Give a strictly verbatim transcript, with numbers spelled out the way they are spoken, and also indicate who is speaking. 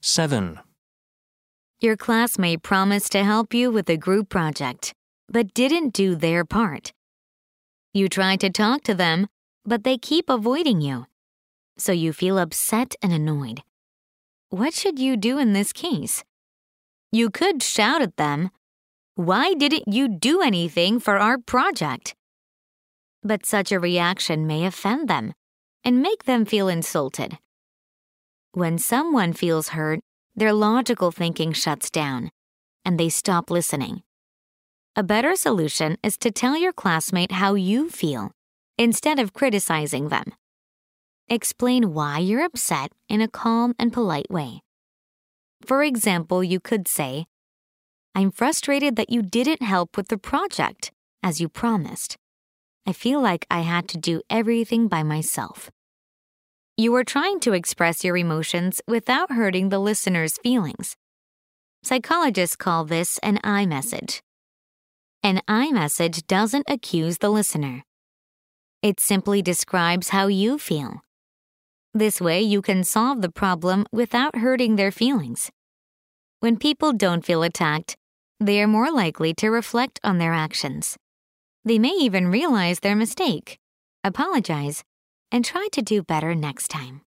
Speaker 1: seven.
Speaker 2: Your classmate promised to help you with a group project, but didn't do their part. You try to talk to them, but they keep avoiding you. So you feel upset and annoyed. What should you do in this case? You could shout at them, "Why didn't you do anything for our project?" But such a reaction may offend them and make them feel insulted. When someone feels hurt, their logical thinking shuts down, and they stop listening. A better solution is to tell your classmate how you feel instead of criticizing them. Explain why you're upset in a calm and polite way. For example, you could say, "I'm frustrated that you didn't help with the project, as you promised. I feel like I had to do everything by myself." You are trying to express your emotions without hurting the listener's feelings. Psychologists call this an I message. An I message doesn't accuse the listener. It simply describes how you feel. This way, you can solve the problem without hurting their feelings. When people don't feel attacked, they are more likely to reflect on their actions. They may even realize their mistake, apologize, and try to do better next time.